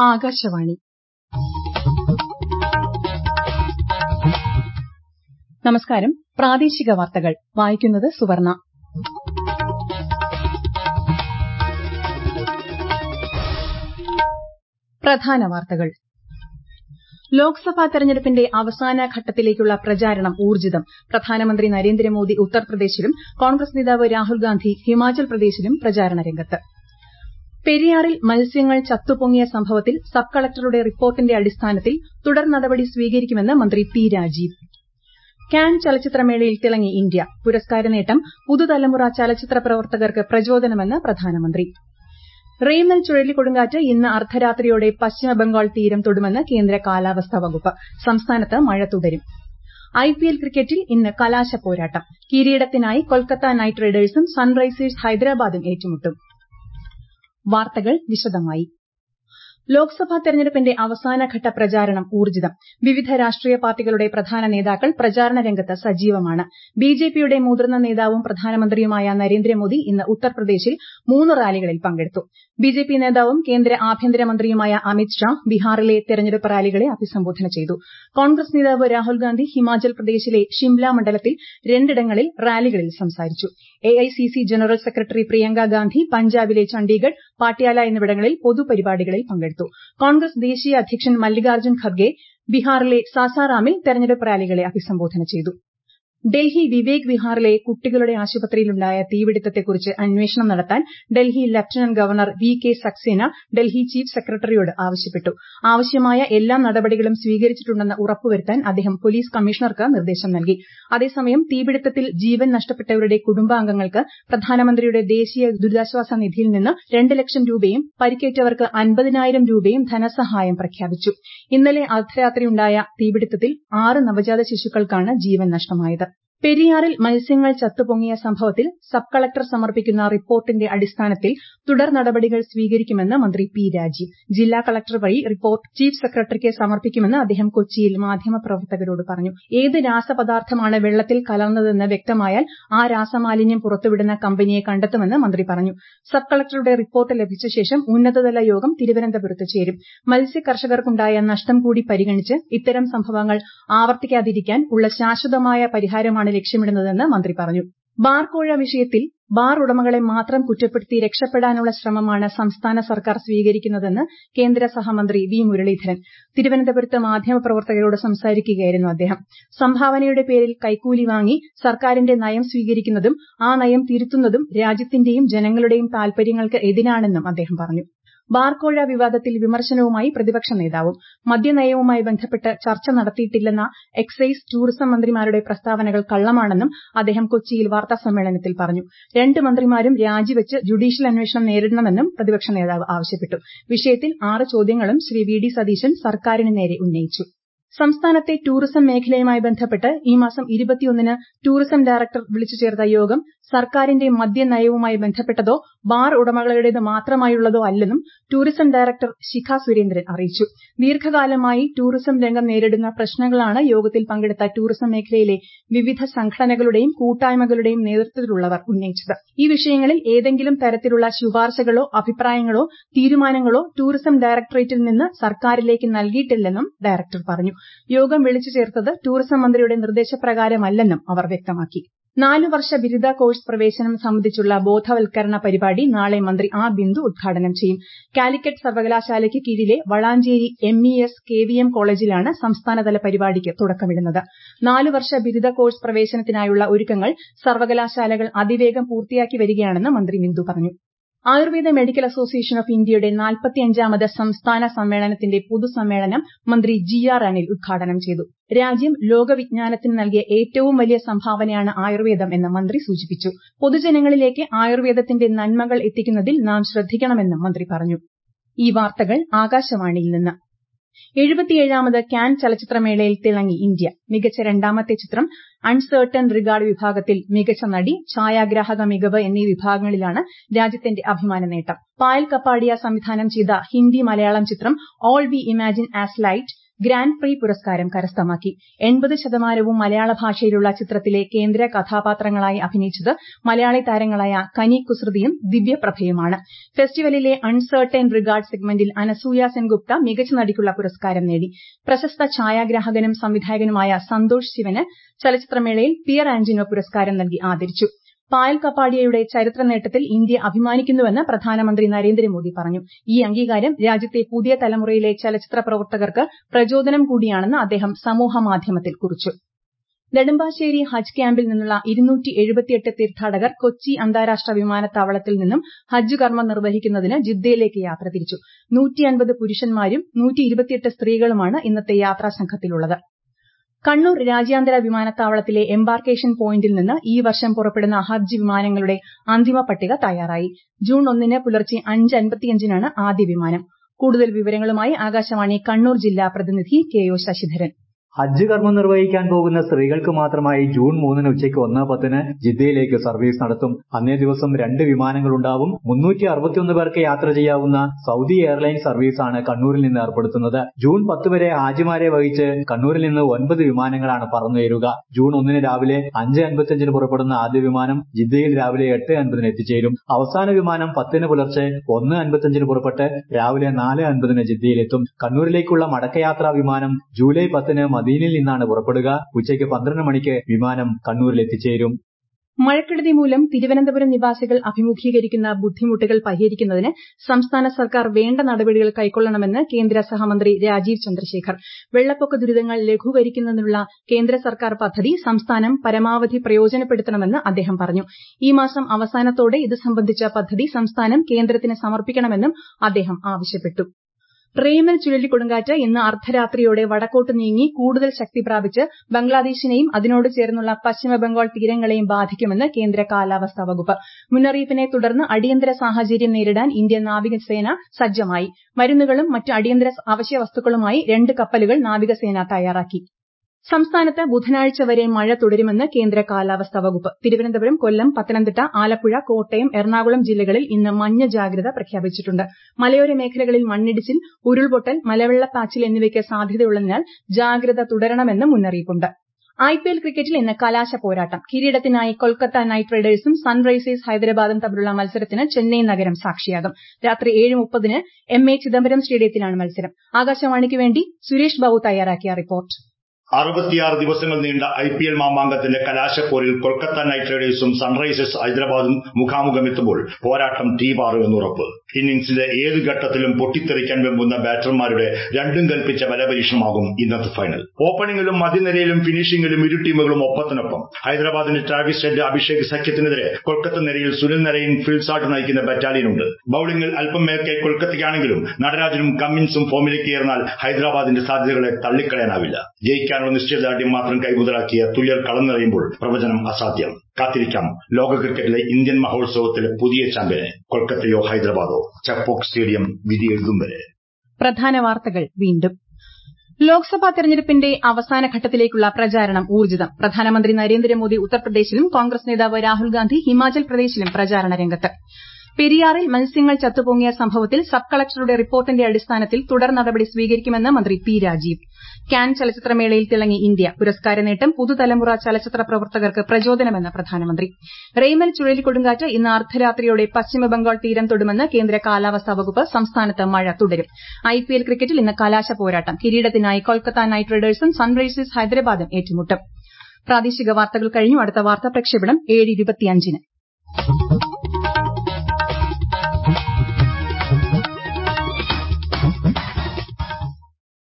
ആകാശവാണി. നമസ്കാരം. പ്രാദേശിക വാർത്തകൾ വായിക്കുന്നത് സുവർണ. പ്രധാന വാർത്തകൾ. ലോക്സഭാ തെരഞ്ഞെടുപ്പിന്റെ അവസാന ഘട്ടത്തിലേക്കുള്ള പ്രചാരണം ഊർജ്ജിതം. പ്രധാനമന്ത്രി നരേന്ദ്രമോദി ഉത്തർപ്രദേശിലും കോൺഗ്രസ് നേതാവ് രാഹുൽ ഗാന്ധി ഹിമാചൽ പ്രദേശിലും പ്രചാരണ രംഗത്ത്. പെരിയാറിൽ മത്സ്യങ്ങൾ ചത്തുപൊങ്ങിയ സംഭവത്തിൽ സബ് കളക്ടറുടെ റിപ്പോർട്ടിന്റെ അടിസ്ഥാനത്തിൽ തുടർ നടപടി സ്വീകരിക്കുമെന്ന് മന്ത്രി പി രാജീവ്. കാൻ ചലച്ചിത്രമേളയിൽ തിളങ്ങി ഇന്ത്യ. പുരസ്കാര നേട്ടം പുതുതലമുറ ചലച്ചിത്ര പ്രവർത്തകർക്ക് പ്രചോദനമെന്ന് പ്രധാനമന്ത്രി. റെയ്മൽ ചുഴലിക്കൊടുങ്കാറ്റ് ഇന്ന് അർദ്ധരാത്രിയോടെ പശ്ചിമബംഗാൾ തീരം തൊടുമെന്ന് കേന്ദ്ര കാലാവസ്ഥാ വകുപ്പ്. സംസ്ഥാനത്ത് മഴ തുടരും. ഐപിഎൽ ക്രിക്കറ്റിൽ ഇന്ന് കലാശ പോരാട്ടം. കിരീടത്തിനായി കൊൽക്കത്ത നൈറ്റ് റൈഡേഴ്സും സൺറൈസേഴ്സ് ഹൈദരാബാദും ഏറ്റുമുട്ടും. വാർത്തകൾ വിശദമായി. ലോക്സഭാ തെരഞ്ഞെടുപ്പിന്റെ അവസാനഘട്ട പ്രചാരണം ഊർജ്ജിതം. വിവിധ രാഷ്ട്രീയ പാർട്ടികളുടെ പ്രധാന നേതാക്കൾ പ്രചാരണ രംഗത്ത് സജീവമാണ്. ബിജെപിയുടെ മുതിർന്ന നേതാവും പ്രധാനമന്ത്രിയുമായ നരേന്ദ്രമോദി ഇന്ന് ഉത്തർപ്രദേശിൽ 3 റാലികളിൽ പങ്കെടുത്തു. ബിജെപി നേതാവും കേന്ദ്ര ആഭ്യന്തരമന്ത്രിയുമായ അമിത് ഷാ ബീഹാറിലെ തെരഞ്ഞെടുപ്പ് റാലികളെ അഭിസംബോധന ചെയ്തു. കോൺഗ്രസ് നേതാവ് രാഹുൽ ഗാന്ധി ഹിമാചൽ പ്രദേശിലെ ഷിംല മണ്ഡലത്തിൽ 2 റാലികളിൽ സംസാരിച്ചു. AICC general secretary Priyanka Gandhi പഞ്ചാബിലെ ചണ്ഡീഗഡ്, പാട്യാല എന്നിവിടങ്ങളിൽ പൊതുപരിപാടികളിൽ പങ്കെടുത്തു. കോൺഗ്രസ് ദേശീയ അധ്യക്ഷൻ മല്ലികാർജ്ജുൻ ഖർഗെ ബീഹാറിലെ സാസാറാമിൽ തെരഞ്ഞെടുപ്പ് റാലികളെ അഭിസംബോധന ചെയ്തു. ഡൽഹി വിവേക് വിഹാറിലെ കുട്ടികളുടെ ആശുപത്രിയിലുണ്ടായ തീപിടുത്തത്തെക്കുറിച്ച് അന്വേഷണം നടത്താൻ Delhi lieutenant governor V K. Saxena Delhi chief സെക്രട്ടറിയോട് ആവശ്യപ്പെട്ടു. ആവശ്യമായ എല്ലാ നടപടികളും സ്വീകരിച്ചിട്ടുണ്ടെന്ന് ഉറപ്പുവരുത്താൻ അദ്ദേഹം പോലീസ് കമ്മീഷണർക്ക് നിർദ്ദേശം നൽകി. അതേസമയം തീപിടുത്തത്തിൽ ജീവൻ നഷ്ടപ്പെട്ടവരുടെ കുടുംബാംഗങ്ങൾക്ക് പ്രധാനമന്ത്രിയുടെ ദേശീയ ദുരിതാശ്വാസ നിധിയിൽ നിന്ന് 2 ലക്ഷം രൂപയും പരിക്കേറ്റവർക്ക് 50,000 രൂപയും ധനസഹായം പ്രഖ്യാപിച്ചു. ഇന്നലെ അർദ്ധരാത്രിയുണ്ടായ തീപിടുത്തത്തിൽ 6 നവജാത ശിശുക്കൾക്കാണ് ജീവൻ നഷ്ടമായത്. പെരിയാറിൽ മത്സ്യങ്ങൾ ചത്തുപൊങ്ങിയ സംഭവത്തിൽ സബ് കളക്ടർ സമർപ്പിക്കുന്ന റിപ്പോർട്ടിന്റെ അടിസ്ഥാനത്തിൽ തുടർ നടപടികൾ സ്വീകരിക്കുമെന്ന് മന്ത്രി പി രാജീവ്. ജില്ലാ കളക്ടർ വഴി റിപ്പോർട്ട് ചീഫ് സെക്രട്ടറിക്ക് സമർപ്പിക്കുമെന്ന് അദ്ദേഹം കൊച്ചിയിൽ മാധ്യമപ്രവർത്തകരോട് പറഞ്ഞു. ഏത് രാസപദാർത്ഥമാണ് വെള്ളത്തിൽ കലർന്നതെന്ന് വ്യക്തമായാൽ ആ രാസമാലിന്യം പുറത്തുവിടുന്ന കമ്പനിയെ കണ്ടെത്തുമെന്ന് മന്ത്രി പറഞ്ഞു. സബ് കളക്ടറുടെ റിപ്പോർട്ട് ലഭിച്ച ശേഷം ഉന്നതതല യോഗം തിരുവനന്തപുരത്ത് ചേരും. മത്സ്യകർഷകർക്കുണ്ടായ നഷ്ടം കൂടി പരിഗണിച്ച് ഇത്തരം സംഭവങ്ങൾ ആവർത്തിക്കാതിരിക്കാൻ ഉള്ള ശാശ്വതമായ പരിഹാരമാണ് ലക്ഷ്യമിടുന്നതെന്ന് മന്ത്രി പറഞ്ഞു. ബാർകോഴ വിഷയത്തിൽ ബാർ ഉടമകളെ മാത്രം കുറ്റപ്പെടുത്തി രക്ഷപ്പെടാനുള്ള ശ്രമമാണ് സംസ്ഥാന സർക്കാർ സ്വീകരിക്കുന്നതെന്ന് കേന്ദ്ര സഹമന്ത്രി വി. മുരളീധരൻ. തിരുവനന്തപുരത്ത് മാധ്യമപ്രവർത്തകരോട് സംസാരിക്കുകയായിരുന്നു അദ്ദേഹം. സംഭാവനയുടെ പേരിൽ കൈക്കൂലി വാങ്ങി സർക്കാരിന്റെ നയം സ്വീകരിക്കുന്നതും ആ നയം തിരുത്തുന്നതും രാജ്യത്തിന്റെയും ജനങ്ങളുടെയും താൽപര്യങ്ങൾക്ക് എതിരാണെന്നും അദ്ദേഹം പറഞ്ഞു. ബാർകോഴ വിവാദത്തിൽ വിമർശനവുമായി പ്രതിപക്ഷ നേതാവും. മദ്യനയവുമായി ബന്ധപ്പെട്ട് ചർച്ച നടത്തിയിട്ടില്ലെന്ന എക്സൈസ്, ടൂറിസം മന്ത്രിമാരുടെ പ്രസ്താവനകൾ കള്ളമാണെന്നും അദ്ദേഹം കൊച്ചിയിൽ വാർത്താസമ്മേളനത്തിൽ പറഞ്ഞു. 2 മന്ത്രിമാരും രാജിവെച്ച് ജുഡീഷ്യൽ അന്വേഷണം നേരിടണമെന്നും പ്രതിപക്ഷ നേതാവ് ആവശ്യപ്പെട്ടു. വിഷയത്തിൽ 6 ചോദ്യങ്ങളും ശ്രീ വി. ഡി. സതീശൻ സർക്കാരിന് നേരെ ഉന്നയിച്ചു. സംസ്ഥാനത്തെ ടൂറിസം മേഖലയുമായി ബന്ധപ്പെട്ട് ഈ മാസം 21-ന് ടൂറിസം ഡയറക്ടർ വിളിച്ചു ചേർത്ത യോഗം സർക്കാരിന്റെ മദ്യനയവുമായി ബന്ധപ്പെട്ടതോ ബാർ ഉടമകളുടേത് മാത്രമായുള്ളതോ അല്ലെന്നും ടൂറിസം ഡയറക്ടർ ശിഖ സുരേന്ദ്രൻ അറിയിച്ചു. ദീർഘകാലമായി ടൂറിസം രംഗം നേരിടുന്ന പ്രശ്നങ്ങളാണ് യോഗത്തിൽ പങ്കെടുത്ത ടൂറിസം മേഖലയിലെ വിവിധ സംഘടനകളുടെയും കൂട്ടായ്മകളുടെയും നേതൃത്വത്തിലുള്ളവർ ഉന്നയിച്ചത്. ഈ വിഷയങ്ങളിൽ ഏതെങ്കിലും തരത്തിലുള്ള ശുപാർശകളോ അഭിപ്രായങ്ങളോ തീരുമാനങ്ങളോ ടൂറിസം ഡയറക്ടറേറ്റിൽ നിന്ന് സർക്കാരിലേക്ക് നൽകിയിട്ടില്ലെന്നും ഡയറക്ടർ പറഞ്ഞു. യോഗം വിളിച്ചു ചേർത്തത് ടൂറിസം മന്ത്രിയുടെ നിർദ്ദേശപ്രകാരമല്ലെന്നും അവർ വ്യക്തമാക്കി. 4 വർഷ ബിരുദ കോഴ്സ് പ്രവേശനം സംബന്ധിച്ചുള്ള ബോധവൽക്കരണ പരിപാടി നാളെ മന്ത്രി ആർ ബിന്ദു ഉദ്ഘാടനം ചെയ്യും. കാലിക്കറ്റ് സർവകലാശാലയ്ക്ക് കീഴിലെ വളാഞ്ചേരി MES KVM കോളേജിലാണ് സംസ്ഥാനതല പരിപാടിക്ക് തുടക്കമിടുന്നത്. 4 വർഷ ബിരുദ കോഴ്സ് പ്രവേശനത്തിനായുള്ള ഒരുക്കങ്ങൾ സർവകലാശാലകൾ അതിവേഗം പൂർത്തിയാക്കി വരികയാണെന്ന് മന്ത്രി ബിന്ദു പറഞ്ഞു. ആയുർവേദ മെഡിക്കൽ അസോസിയേഷൻ ഓഫ് ഇന്ത്യയുടെ 45ാമത് സംസ്ഥാന സമ്മേളനത്തിന്റെ പൊതുസമ്മേളനം മന്ത്രി GR അനിൽ ഉദ്ഘാടനം ചെയ്തു. രാജ്യം ലോകവിജ്ഞാനത്തിന് നൽകിയ ഏറ്റവും വലിയ സംഭാവനയാണ് ആയുർവേദം എന്ന് മന്ത്രി സൂചിപ്പിച്ചു. പൊതുജനങ്ങളിലേക്ക് ആയുർവേദത്തിന്റെ നന്മകൾ എത്തിക്കുന്നതിൽ നാം ശ്രദ്ധിക്കണമെന്നും മന്ത്രി പറഞ്ഞു. ഈ വാർത്തകൾ ആകാശവാണിയിൽ നിന്ന്. 77ാമത് കാൻ ചലച്ചിത്രമേളയിൽ തിളങ്ങി ഇന്ത്യ. മികച്ച 2ാമത്തെ ചിത്രം, അൺസർട്ടൻ റിഗാർഡ് വിഭാഗത്തിൽ മികച്ച നടി, ഛായാഗ്രാഹക മികവ് എന്നീ വിഭാഗങ്ങളിലാണ് രാജ്യത്തിന്റെ അഭിമാന നേട്ടം. പായൽ കപ്പാടിയ സംവിധാനം ചെയ്ത ഹിന്ദി മലയാളം ചിത്രം all we imagine as light grand prix പുരസ്കാരം കരസ്ഥമാക്കി. 80% മലയാള ഭാഷയിലുള്ള ചിത്രത്തിലെ കേന്ദ്ര കഥാപാത്രങ്ങളായി അഭിനയിച്ചത് മലയാളി താരങ്ങളായ കനി കുസൃതിയും ദിവ്യപ്രഭയുമാണ്. ഫെസ്റ്റിവലിലെ അൺസർട്ടൻ റിഗാർഡ് സെഗ്മെന്റിൽ അനസൂയ സെൻഗുപ്ത മികച്ച നടിക്കുള്ള പുരസ്കാരം നേടി. പ്രശസ്ത ഛായാഗ്രാഹകനും സംവിധായകനുമായ സന്തോഷ് ശിവന് ചലച്ചിത്രമേളയിൽ പിയർ ആന്റിനോ പുരസ്കാരം നൽകി ആദരിച്ചു. പായൽ കപ്പാടിയയുടെ ചരിത്ര നേട്ടത്തിൽ ഇന്ത്യ അഭിമാനിക്കുന്നുവെന്ന് പ്രധാനമന്ത്രി നരേന്ദ്രമോദി പറഞ്ഞു. ഈ അംഗീകാരം രാജ്യത്തെ പുതിയ തലമുറയിലെ ചലച്ചിത്ര പ്രവർത്തകർക്ക് പ്രചോദനം കൂടിയാണെന്ന് അദ്ദേഹം സമൂഹമാധ്യമത്തിൽ കുറിച്ചു. നെടുമ്പാശ്ശേരി ഹജ്ജ് ക്യാമ്പിൽ നിന്നുള്ള 278 തീർത്ഥാടകർ കൊച്ചി അന്താരാഷ്ട്ര വിമാനത്താവളത്തിൽ നിന്നും ഹജ്ജ് കർമ്മം നിർവഹിക്കുന്നതിന് ജിദ്ദയിലേക്ക് യാത്ര തിരിച്ചു. 150 പുരുഷന്മാരും 128 സ്ത്രീകളുമാണ് ഇന്നത്തെ യാത്രാസംഘത്തിലുള്ളത്. കണ്ണൂർ രാജ്യാന്തര വിമാനത്താവളത്തിലെ എംബാർക്കേഷൻ പോയിന്റിൽ നിന്ന് ഈ വർഷം പുറപ്പെടുന്ന ഹജ്ജ് വിമാനങ്ങളുടെ അന്തിമ പട്ടിക തയ്യാറായി. ജൂൺ 1 പുലർച്ചെ 5:55 ആദ്യ വിമാനം. കൂടുതൽ വിവരങ്ങളുമായി ആകാശവാണി കണ്ണൂർ ജില്ലാ പ്രതിനിധി കെ.ഒ. ശശിധരൻ. ഹജ്ജ് കർമ്മം നിർവഹിക്കാൻ പോകുന്ന സ്ത്രീകൾക്ക് മാത്രമായി ജൂൺ 3 ഉച്ചയ്ക്ക് 1:10 ജിദ്ദയിലേക്ക് സർവീസ് നടത്തും. അന്നേ ദിവസം 2 വിമാനങ്ങളുണ്ടാവും. 361 പേർക്ക് യാത്ര ചെയ്യാവുന്ന സൗദി എയർലൈൻ സർവീസാണ് കണ്ണൂരിൽ നിന്ന് ഏർപ്പെടുത്തുന്നത്. ജൂൺ 10 വരെ ഹാജിമാരെ വഹിച്ച് കണ്ണൂരിൽ നിന്ന് 9 വിമാനങ്ങളാണ് പറന്നുയരുക. ജൂൺ 1 രാവിലെ 5:55 പുറപ്പെടുന്ന ആദ്യ വിമാനം ജിദ്ദയിൽ രാവിലെ 8:50 എത്തിച്ചേരും. അവസാന വിമാനം 10 പുലർച്ചെ 1:55 പുറപ്പെട്ട് രാവിലെ 4:50 ജിദ്ദയിലെത്തും. കണ്ണൂരിലേക്കുള്ള മടക്കയാത്രാ വിമാനം ജൂലൈ 10 മദീനയിൽ നിന്നാണ് പുറപ്പെടുക. ഉച്ചയ്ക്ക് 12 മണിക്ക് വിമാനം കണ്ണൂരിൽ എത്തിച്ചേരും. മഴക്കെടുതി മൂലം തിരുവനന്തപുരം നിവാസികൾ അഭിമുഖീകരിക്കുന്ന ബുദ്ധിമുട്ടുകൾ പരിഹരിക്കുന്നതിന് സംസ്ഥാന സർക്കാർ വേണ്ട നടപടികൾ കൈക്കൊള്ളണമെന്ന് കേന്ദ്ര സഹമന്ത്രി രാജീവ് ചന്ദ്രശേഖർ. വെള്ളപ്പൊക്ക ദുരിതങ്ങൾ ലഘൂകരിക്കുന്നതിനുള്ള കേന്ദ്ര സർക്കാർ പദ്ധതി സംസ്ഥാനം പരമാവധി പ്രയോജനപ്പെടുത്തണമെന്ന് അദ്ദേഹം പറഞ്ഞു. ഈ മാസം അവസാനത്തോടെ ഇത് സംബന്ധിച്ച പദ്ധതി സംസ്ഥാനം കേന്ദ്രത്തിന് സമർപ്പിക്കണമെന്നും അദ്ദേഹം ആവശ്യപ്പെട്ടു. റെയ്മൽ ചുഴലിക്കൊടുങ്കാറ്റ് ഇന്ന് അർദ്ധരാത്രിയോടെ വടക്കോട്ട് നീങ്ങി കൂടുതൽ ശക്തി പ്രാപിച്ച് ബംഗ്ലാദേശിനെയും അതിനോട് ചേർന്നുള്ള പശ്ചിമബംഗാൾ തീരങ്ങളെയും ബാധിക്കുമെന്ന് കേന്ദ്ര കാലാവസ്ഥാ വകുപ്പ്. മുന്നറിയിപ്പിനെ തുടർന്ന് അടിയന്തര സാഹചര്യം നേരിടാൻ ഇന്ത്യൻ നാവികസേന സജ്ജമായി. മരുന്നുകളും മറ്റ് അടിയന്തര അവശ്യവസ്തുക്കളുമായി 2 കപ്പലുകൾ നാവികസേന തയ്യാറാക്കി. സംസ്ഥാനത്ത് ബുധനാഴ്ച വരെ മഴ തുടരുമെന്ന് കേന്ദ്ര കാലാവസ്ഥാ വകുപ്പ്. തിരുവനന്തപുരം, കൊല്ലം, പത്തനംതിട്ട, ആലപ്പുഴ, കോട്ടയം, എറണാകുളം ജില്ലകളിൽ ഇന്ന് മഞ്ഞ ജാഗ്രത പ്രഖ്യാപിച്ചിട്ടുണ്ട്. മലയോര മേഖലകളിൽ മണ്ണിടിച്ചിൽ, ഉരുൾപൊട്ടൽ, മലവെള്ളപ്പാച്ചിൽ എന്നിവയ്ക്ക് സാധ്യതയുള്ളതിനാൽ ജാഗ്രത തുടരണമെന്നും മുന്നറിയിപ്പുണ്ട്. IPL ക്രിക്കറ്റിൽ ഇന്ന് കലാശ പോരാട്ടം. കിരീടത്തിനായി കൊൽക്കത്ത നൈറ്റ് റൈഡേഴ്സും സൺറൈസേഴ്സ് ഹൈദരാബാദും തമ്മിലുള്ള മത്സരത്തിന് ചെന്നൈ നഗരം സാക്ഷിയാകും. രാത്രി 7:30 MA ചിദംബരം സ്റ്റേഡിയത്തിലാണ് മത്സരം. ആകാശവാണിക്ക് വേണ്ടി സുരേഷ് ബാബു തയ്യാറാക്കിയ റിപ്പോർട്ട്. 66 ദിവസങ്ങൾ നീണ്ട IPL മാമാങ്കത്തിന്റെ കലാശപ്പോരിൽ കൊൽക്കത്ത നൈറ്റ് റൈഡേഴ്സും സൺറൈസേഴ്സ് ഹൈദരാബാദും മുഖാമുഖമെത്തുമ്പോൾ പോരാട്ടം തീപാറുമെന്നുറപ്പ്. ഇന്നിംഗ്സിന്റെ ഏത് ഘട്ടത്തിലും പൊട്ടിത്തെറിക്കാൻ വെമ്പുന്ന ബാറ്റർമാരുടെ രണ്ടും കൽപ്പിച്ച ബലപരീക്ഷണമാകും ഇന്നത്തെ ഫൈനൽ. ഓപ്പണിംഗിലും മധ്യനിരയിലും ഫിനിഷിംഗിലും ഇരു ടീമുകളും ഒപ്പത്തിനൊപ്പം. ഹൈദരാബാദിന്റെ ട്രാവിസ് ഹെഡ്, അഭിഷേക് സഖ്യത്തിനെതിരെ കൊൽക്കത്ത നിരയിൽ സുനിൽ നരൈൻ, ഫിൽസാട്ട് നയിക്കുന്ന ബറ്റാലിയനുണ്ട്. ബൌളിംഗിൽ അല്പം മേൽക്കൈ കൊൽക്കത്തയ്ക്കാണെങ്കിലും നടരാജനും കമ്മിൻസും ഫോമിലേക്ക് ഏർന്നാൽ ഹൈദരാബാദിന്റെ സാധ്യതകളെ തള്ളിക്കളയാനാവില്ല. ജയിക്കാൻ നിശ്ചയദാർഢ്യം മാത്രം കൈമുതലാക്കിയ തുല്യർ കളം നിറയുമ്പോൾ പ്രവചനം അസാധ്യം. കാത്തിരിക്കാം ലോക ക്രിക്കറ്റിലെ ഇന്ത്യൻ മഹോത്സവത്തിലെ പുതിയ ചാമ്പ്യനെ. കൊൽക്കത്തയോ ഹൈദരാബാദോ, ചപ്പോക്ക് സ്റ്റേഡിയം വിധി എഴുതും വരെ. പ്രധാന വാർത്തകൾ വീണ്ടും. ലോക്സഭാ തെരഞ്ഞെടുപ്പിന്റെ അവസാന ഘട്ടത്തിലേക്കുള്ള പ്രചാരണം ഊർജിതം. പ്രധാനമന്ത്രി നരേന്ദ്രമോദി ഉത്തർപ്രദേശിലും കോൺഗ്രസ് നേതാവ് രാഹുൽ ഗാന്ധി ഹിമാചൽ പ്രദേശിലും പ്രചാരണ രംഗത്ത്. പെരിയാറിൽ മത്സ്യങ്ങൾ ചത്തുപൊങ്ങിയ സംഭവത്തിൽ സബ് കളക്ടറുടെ റിപ്പോർട്ടിന്റെ അടിസ്ഥാനത്തിൽ തുടർ നടപടി സ്വീകരിക്കുമെന്ന് മന്ത്രി പി രാജീവ്. കാൻ ചലച്ചിത്രമേളയിൽ തിളങ്ങി ഇന്ത്യ. പുരസ്കാര നേട്ടം പുതുതലമുറ ചലച്ചിത്ര പ്രവർത്തകർക്ക് പ്രചോദനമെന്ന് പ്രധാനമന്ത്രി. റെയ്മൽ ചുഴലിക്കൊടുങ്കാറ്റ് ഇന്ന് അർദ്ധരാത്രിയോടെ പശ്ചിമബംഗാൾ തീരം തൊടുമെന്ന് കേന്ദ്ര കാലാവസ്ഥാ വകുപ്പ്. സംസ്ഥാനത്ത് മഴ തുടരും. IPL ക്രിക്കറ്റിൽ ഇന്ന് കലാശ പോരാട്ടം. കിരീടത്തിനായി കൊൽക്കത്ത നൈറ്റ് റൈഡേഴ്സും സൺറൈസേഴ്സ് ഹൈദരാബാദും ഏറ്റുമുട്ടും. പ്രാദേശിക വാർത്തകൾ കഴിഞ്ഞു. അടുത്ത വാർത്താ പ്രക്ഷേപണം 7:25.